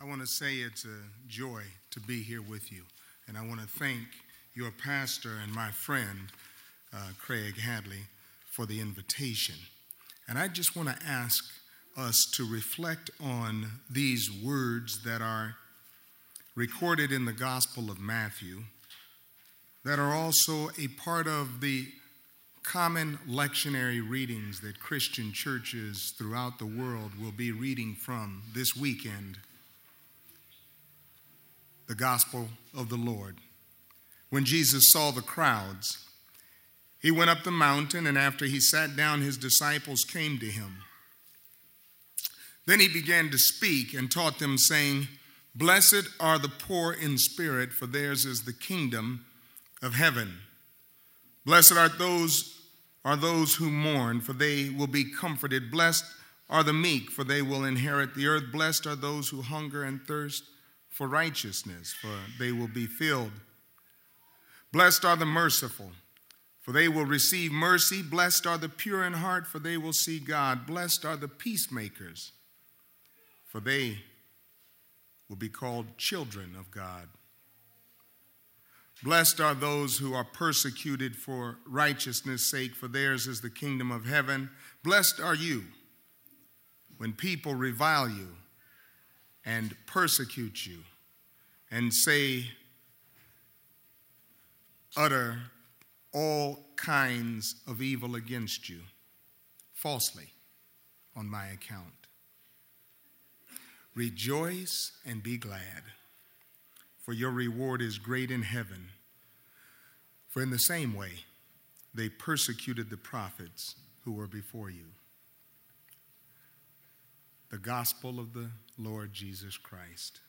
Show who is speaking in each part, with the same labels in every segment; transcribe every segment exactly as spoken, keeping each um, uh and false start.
Speaker 1: I want to say it's a joy to be here with you, and I want to thank your pastor and my friend, uh, Craig Hadley, for the invitation. And I just want to ask us to reflect on these words that are recorded in the Gospel of Matthew, that are also a part of the common lectionary readings that Christian churches throughout the world will be reading from this weekend. The Gospel of the Lord. When Jesus saw the crowds, he went up the mountain, and after he sat down, his disciples came to him. Then he began to speak and taught them, saying, "Blessed are the poor in spirit, for theirs is the kingdom of heaven. Blessed are those are those who mourn, for they will be comforted. Blessed are the meek, for they will inherit the earth. Blessed are those who hunger and thirst for righteousness, for they will be filled. Blessed are the merciful, for they will receive mercy. Blessed are the pure in heart, for they will see God. Blessed are the peacemakers, for they will be called children of God. Blessed are those who are persecuted for righteousness' sake, for theirs is the kingdom of heaven. Blessed are you when people revile you and persecute you and say, utter all kinds of evil against you falsely on my account. Rejoice and be glad, for your reward is great in heaven. For in the same way they persecuted the prophets who were before you." The Gospel of the Lord Jesus Christ.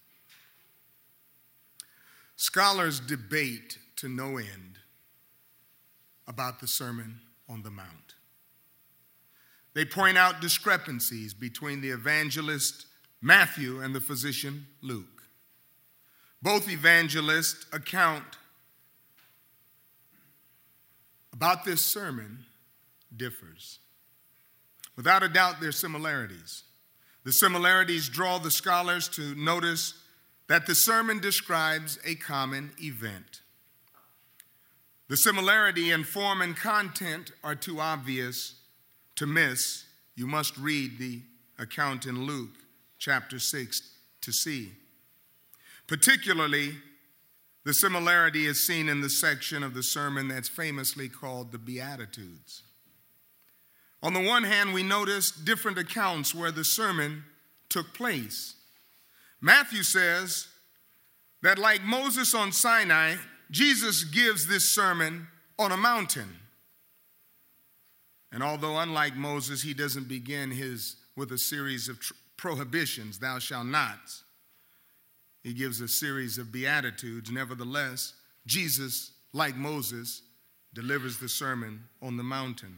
Speaker 1: Scholars debate to no end about the Sermon on the Mount. They point out discrepancies between the evangelist Matthew and the physician Luke. Both evangelists account about this sermon differs. Without a doubt, there are similarities. The similarities draw the scholars to notice that the sermon describes a common event. The similarity in form and content are too obvious to miss. You must read the account in Luke chapter six to see. Particularly, the similarity is seen in the section of the sermon that's famously called the Beatitudes. On the one hand, we notice different accounts where the sermon took place. Matthew says that like Moses on Sinai, Jesus gives this sermon on a mountain. And although unlike Moses, he doesn't begin his with a series of tr- prohibitions, thou shalt not. He gives a series of beatitudes. Nevertheless, Jesus, like Moses, delivers the sermon on the mountain.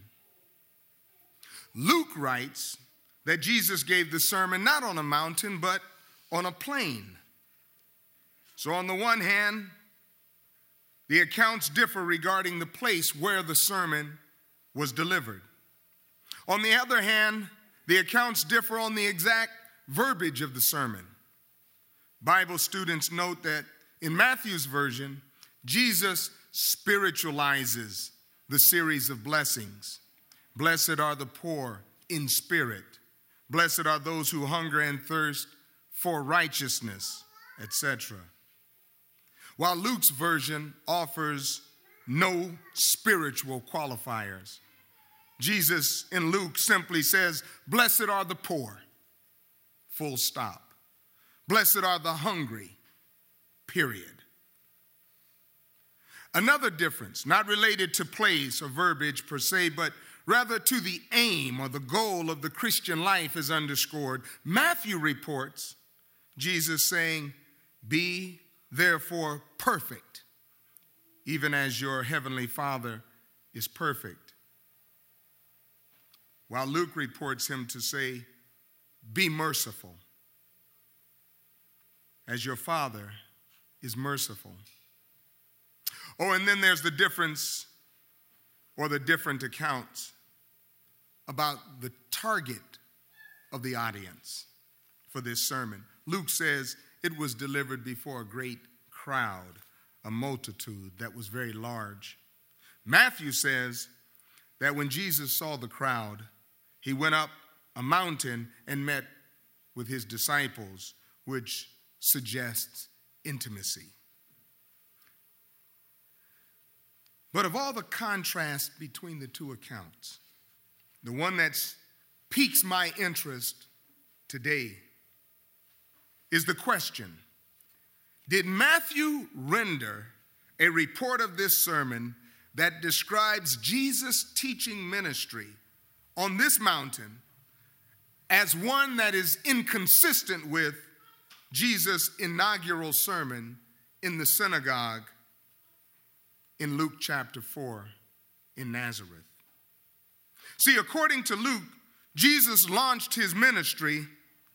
Speaker 1: Luke writes that Jesus gave the sermon not on a mountain, but on a plain. So on the one hand, the accounts differ regarding the place where the sermon was delivered. On the other hand, the accounts differ on the exact verbiage of the sermon. Bible students note that in Matthew's version, Jesus spiritualizes the series of blessings. Blessed are the poor in spirit. Blessed are those who hunger and thirst for righteousness, et cetera. While Luke's version offers no spiritual qualifiers. Jesus in Luke simply says, "Blessed are the poor," full stop. "Blessed are the hungry," period. Another difference, not related to place or verbiage per se, but rather to the aim or the goal of the Christian life is underscored. Matthew reports Jesus saying, "Be therefore perfect, even as your heavenly Father is perfect." While Luke reports him to say, "Be merciful, as your Father is merciful." Oh, and then there's the difference or the different accounts about the target of the audience for this sermon. Luke says it was delivered before a great crowd, a multitude that was very large. Matthew says that when Jesus saw the crowd, he went up a mountain and met with his disciples, which suggests intimacy. But of all the contrast between the two accounts, the one that piques my interest today is the question: did Matthew render a report of this sermon that describes Jesus' teaching ministry on this mountain as one that is inconsistent with Jesus' inaugural sermon in the synagogue in Luke chapter four in Nazareth? See, according to Luke, Jesus launched his ministry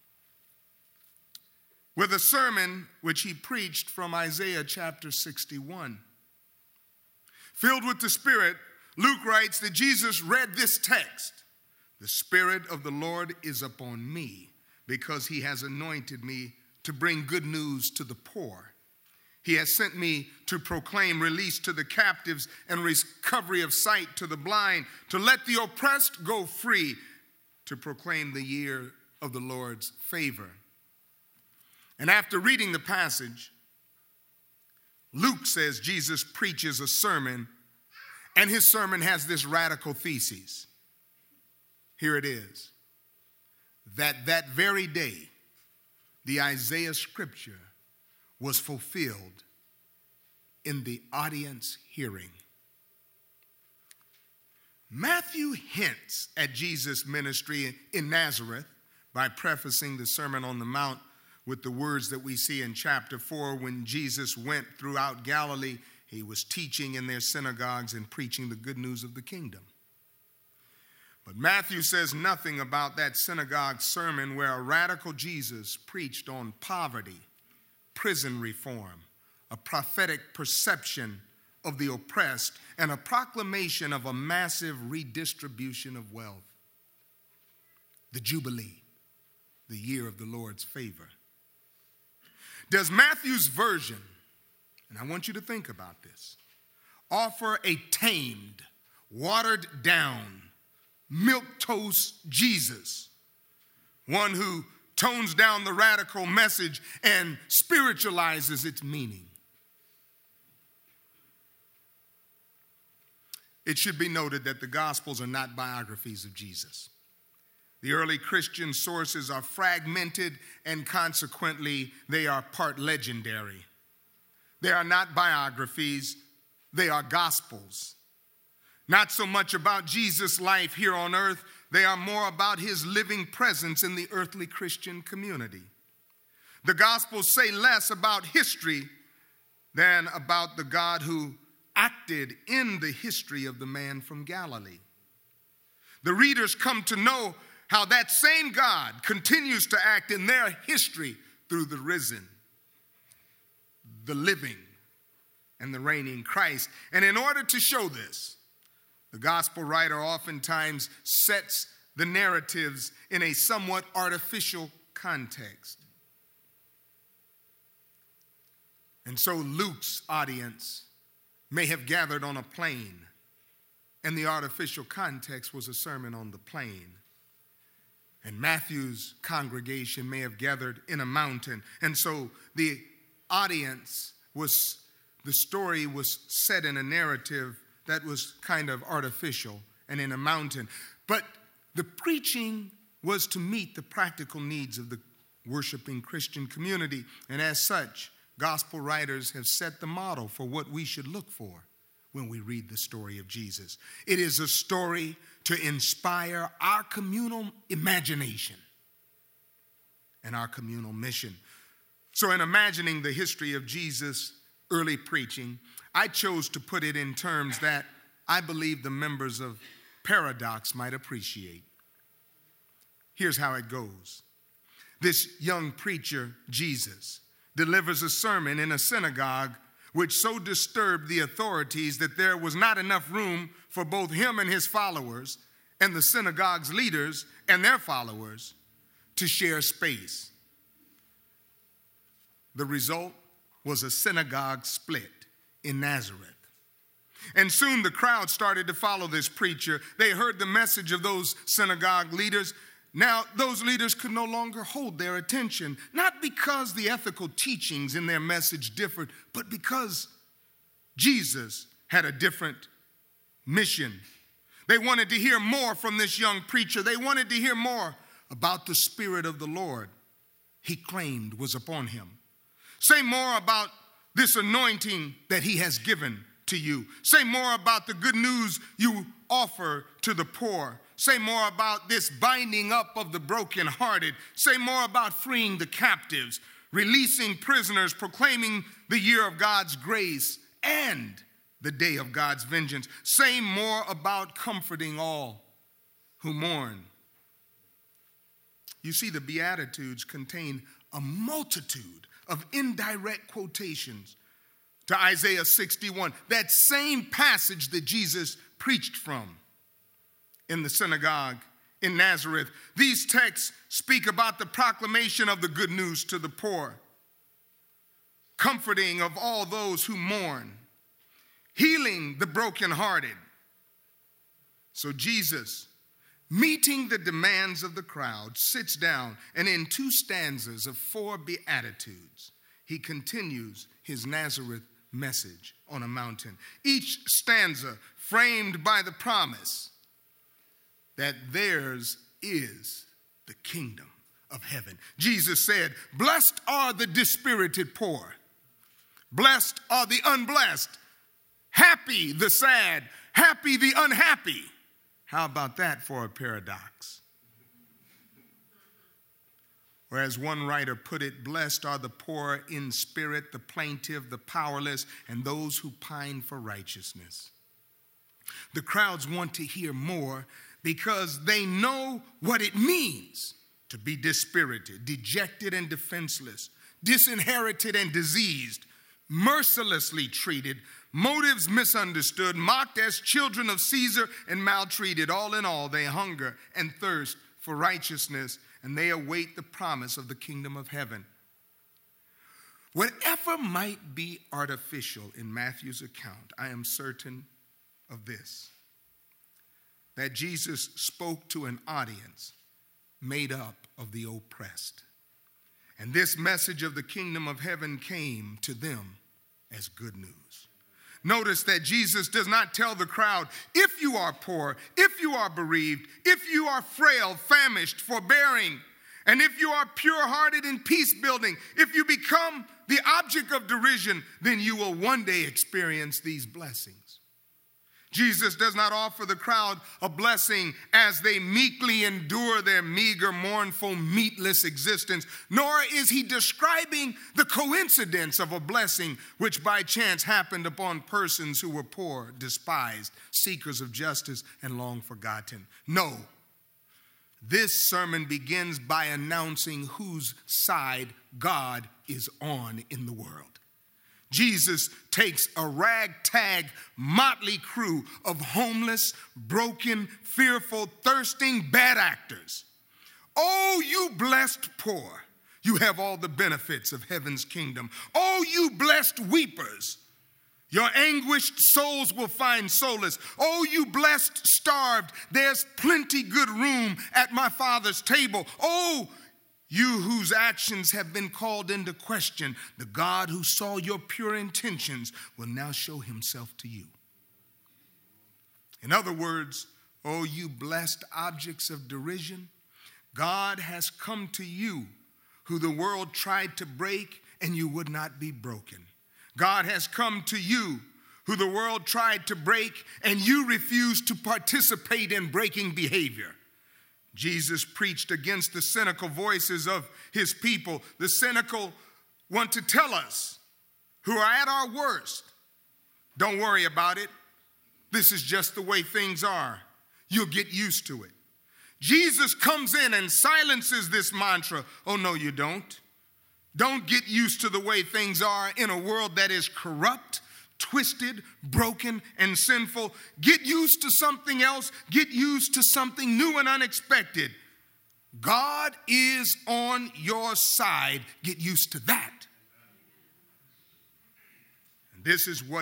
Speaker 1: with a sermon which he preached from Isaiah chapter sixty-one. Filled with the Spirit, Luke writes that Jesus read this text: "The Spirit of the Lord is upon me, because he has anointed me to bring good news to the poor. He has sent me to proclaim release to the captives and recovery of sight to the blind, to let the oppressed go free, to proclaim the year of the Lord's favor." And after reading the passage, Luke says Jesus preaches a sermon, and his sermon has this radical thesis. Here it is: that that very day, the Isaiah scripture was fulfilled in the audience hearing. Matthew hints at Jesus' ministry in Nazareth by prefacing the Sermon on the Mount with the words that we see in chapter four. When Jesus went throughout Galilee, he was teaching in their synagogues and preaching the good news of the kingdom. But Matthew says nothing about that synagogue sermon where a radical Jesus preached on poverty, prison reform, a prophetic perception of the oppressed, and a proclamation of a massive redistribution of wealth. The Jubilee, the year of the Lord's favor. Does Matthew's version, and I want you to think about this, offer a tamed, watered down, milquetoast Jesus, one who tones down the radical message and spiritualizes its meaning? It should be noted that the Gospels are not biographies of Jesus. The early Christian sources are fragmented, and consequently, they are part legendary. They are not biographies, they are Gospels. Not so much about Jesus' life here on earth, they are more about his living presence in the earthly Christian community. The Gospels say less about history than about the God who acted in the history of the man from Galilee. The readers come to know how that same God continues to act in their history through the risen, the living, and the reigning Christ. And in order to show this, the gospel writer oftentimes sets the narratives in a somewhat artificial context. And so Luke's audience may have gathered on a plain, and the artificial context was a sermon on the plain. And Matthew's congregation may have gathered in a mountain. And so the audience was, the story was set in a narrative that was kind of artificial and in a mountain. But the preaching was to meet the practical needs of the worshiping Christian community. And as such, gospel writers have set the model for what we should look for when we read the story of Jesus. It is a story to inspire our communal imagination and our communal mission. So in imagining the history of Jesus' early preaching, I chose to put it in terms that I believe the members of Paradox might appreciate. Here's how it goes. This young preacher, Jesus, delivers a sermon in a synagogue which so disturbed the authorities that there was not enough room for both him and his followers and the synagogue's leaders and their followers to share space. The result was a synagogue split in Nazareth. And soon the crowd started to follow this preacher. They heard the message of those synagogue leaders. Now, those leaders could no longer hold their attention, not because the ethical teachings in their message differed, but because Jesus had a different mission. They wanted to hear more from this young preacher. They wanted to hear more about the Spirit of the Lord he claimed was upon him. Say more about this anointing that he has given to you. Say more about the good news you offer to the poor. Say more about this binding up of the brokenhearted. Say more about freeing the captives, releasing prisoners, proclaiming the year of God's grace and the day of God's vengeance. Say more about comforting all who mourn. You see, the Beatitudes contain a multitude of indirect quotations to Isaiah sixty-one, that same passage that Jesus preached from in the synagogue in Nazareth. These texts speak about the proclamation of the good news to the poor, comforting of all those who mourn, healing the brokenhearted. So Jesus, meeting the demands of the crowd, sits down, and in two stanzas of four Beatitudes, he continues his Nazareth message on a mountain. Each stanza framed by the promise that theirs is the kingdom of heaven. Jesus said, "Blessed are the dispirited poor. Blessed are the unblessed. Happy the sad. Happy the unhappy." How about that for a paradox? Or as one writer put it, blessed are the poor in spirit, the plaintive, the powerless, and those who pine for righteousness. The crowds want to hear more because they know what it means to be dispirited, dejected and defenseless, disinherited and diseased, mercilessly treated, motives misunderstood, mocked as children of Caesar, and maltreated. All in all, they hunger and thirst for righteousness, and they await the promise of the kingdom of heaven. Whatever might be artificial in Matthew's account, I am certain of this, that Jesus spoke to an audience made up of the oppressed. And this message of the kingdom of heaven came to them as good news. Notice that Jesus does not tell the crowd, if you are poor, if you are bereaved, if you are frail, famished, forbearing, and if you are pure-hearted and peace-building, if you become the object of derision, then you will one day experience these blessings. Jesus does not offer the crowd a blessing as they meekly endure their meager, mournful, meatless existence, nor is he describing the coincidence of a blessing which by chance happened upon persons who were poor, despised, seekers of justice, and long forgotten. No, this sermon begins by announcing whose side God is on in the world. Jesus takes a ragtag, motley crew of homeless, broken, fearful, thirsting, bad actors. Oh, you blessed poor, you have all the benefits of heaven's kingdom. Oh, you blessed weepers, your anguished souls will find solace. Oh, you blessed starved, there's plenty good room at my Father's table. Oh, you whose actions have been called into question, the God who saw your pure intentions will now show himself to you. In other words, oh, you blessed objects of derision, God has come to you who the world tried to break and you would not be broken. God has come to you who the world tried to break and you refused to participate in breaking behavior. Jesus preached against the cynical voices of his people. The cynical want to tell us, who are at our worst, don't worry about it. This is just the way things are. You'll get used to it. Jesus comes in and silences this mantra. Oh, no, you don't. Don't get used to the way things are in a world that is corrupt, twisted, broken, and sinful. Get used to something else. Get used to something new and unexpected. God is on your side. Get used to that. This is what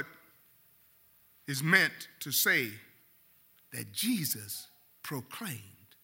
Speaker 1: is meant to say that Jesus proclaimed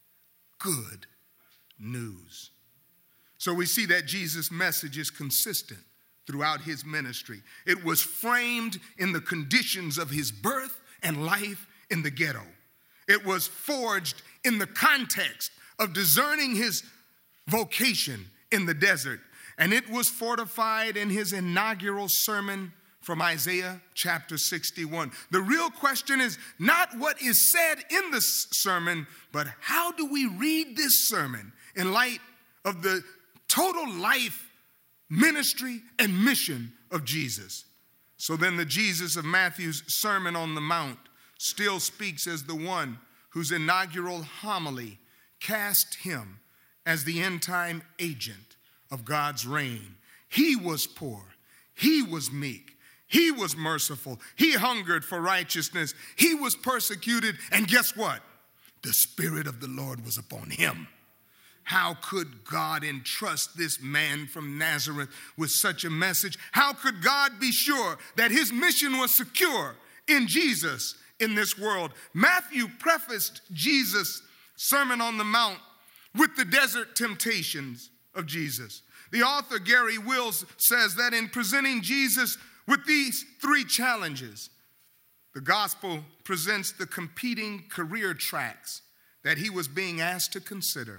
Speaker 1: good news. So we see that Jesus' message is consistent throughout his ministry. It was framed in the conditions of his birth and life in the ghetto. It was forged in the context of discerning his vocation in the desert. And it was fortified in his inaugural sermon from Isaiah chapter sixty-one. The real question is not what is said in the sermon, but how do we read this sermon in light of the total life, ministry, and mission of Jesus? So then the Jesus of Matthew's Sermon on the Mount still speaks as the one whose inaugural homily cast him as the end-time agent of God's reign. He was poor. He was meek. He was merciful. He hungered for righteousness. He was persecuted. And guess what? The Spirit of the Lord was upon him. How could God entrust this man from Nazareth with such a message? How could God be sure that his mission was secure in Jesus in this world? Matthew prefaced Jesus' Sermon on the Mount with the desert temptations of Jesus. The author Gary Wills says that in presenting Jesus with these three challenges, the gospel presents the competing career tracks that he was being asked to consider,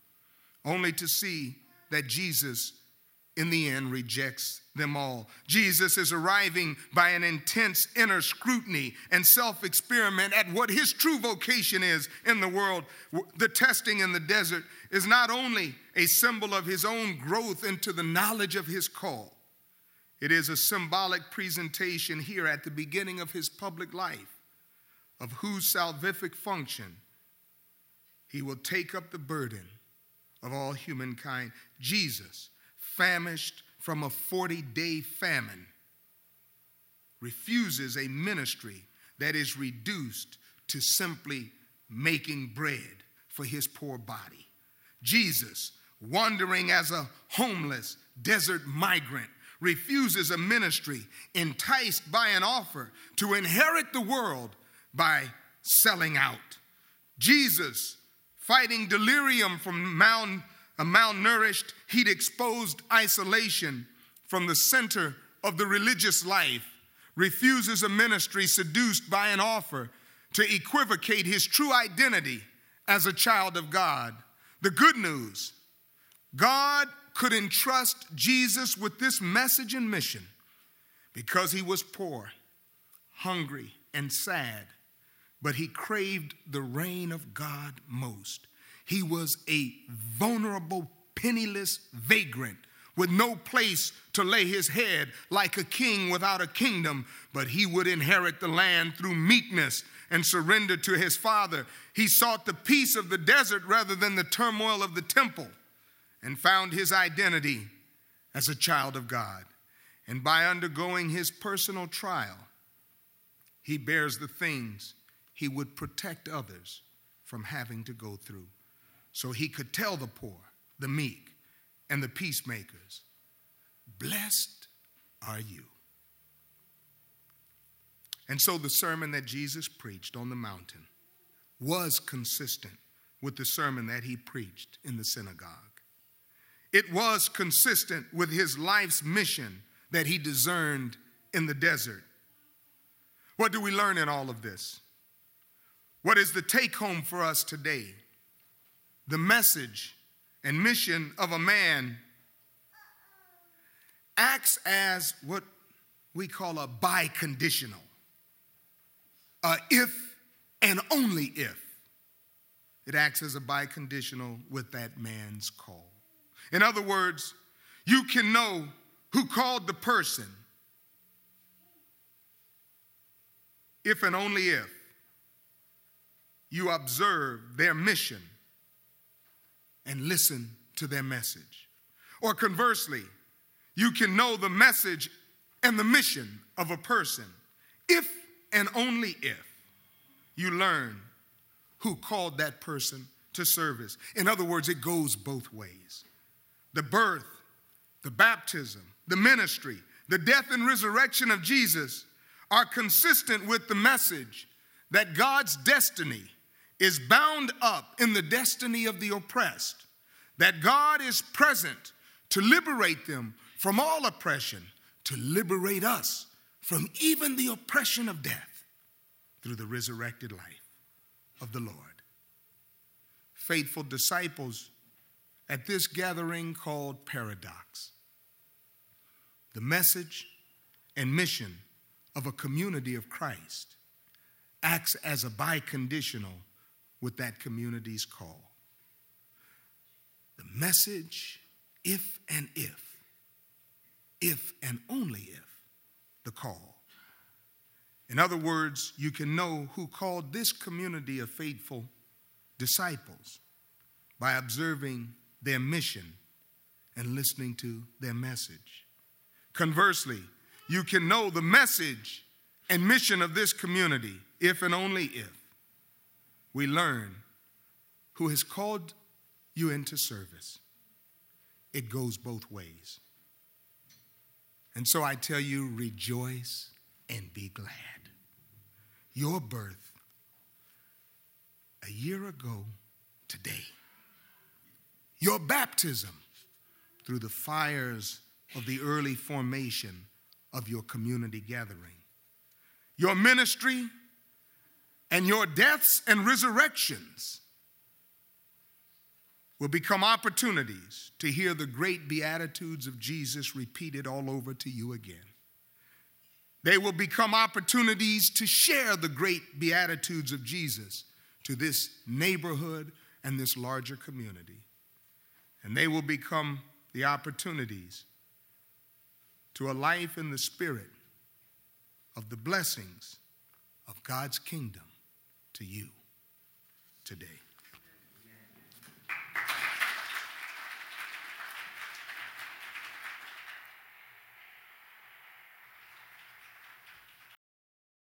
Speaker 1: only to see that Jesus, in the end, rejects them all. Jesus is arriving by an intense inner scrutiny and self-experiment at what his true vocation is in the world. The testing in the desert is not only a symbol of his own growth into the knowledge of his call, it is a symbolic presentation here at the beginning of his public life of whose salvific function he will take up the burden of all humankind. Jesus, famished from a forty-day famine, refuses a ministry that is reduced to simply making bread for his poor body. Jesus, wandering as a homeless desert migrant, refuses a ministry enticed by an offer to inherit the world by selling out. Jesus, fighting delirium from mal- a malnourished, heat-exposed isolation from the center of the religious life, refuses a ministry seduced by an offer to equivocate his true identity as a child of God. The good news, God could entrust Jesus with this message and mission because he was poor, hungry, and sad, but he craved the reign of God most. He was a vulnerable, penniless vagrant with no place to lay his head, like a king without a kingdom, but he would inherit the land through meekness and surrender to his Father. He sought the peace of the desert rather than the turmoil of the temple, and found his identity as a child of God. And by undergoing his personal trial, he bears the things he would protect others from having to go through. So he could tell the poor, the meek, and the peacemakers, blessed are you. And so the sermon that Jesus preached on the mountain was consistent with the sermon that he preached in the synagogue. It was consistent with his life's mission that he discerned in the desert. What do we learn in all of this? What is the take home for us today? The message and mission of a man acts as what we call a biconditional, a if and only if. It acts as a biconditional with that man's call. In other words, you can know who called the person if and only if you observe their mission and listen to their message. Or conversely, you can know the message and the mission of a person if and only if you learn who called that person to service. In other words, it goes both ways. The birth, the baptism, the ministry, the death and resurrection of Jesus are consistent with the message that God's destiny is bound up in the destiny of the oppressed, that God is present to liberate them from all oppression, to liberate us from even the oppression of death through the resurrected life of the Lord. Faithful disciples at this gathering called Paradox, the message and mission of a community of Christ acts as a biconditional with that community's call. The message, if and if, if and only if, the call. In other words, you can know who called this community of faithful disciples by observing their mission and listening to their message. Conversely, you can know the message and mission of this community if and only if we learn who has called you into service. It goes both ways. And so I tell you, rejoice and be glad. Your birth a year ago today, your baptism through the fires of the early formation of your community gathering, your ministry and your deaths and resurrections will become opportunities to hear the great beatitudes of Jesus repeated all over to you again. They will become opportunities to share the great beatitudes of Jesus to this neighborhood and this larger community. And they will become the opportunities to a life in the spirit of the blessings of God's kingdom to you today.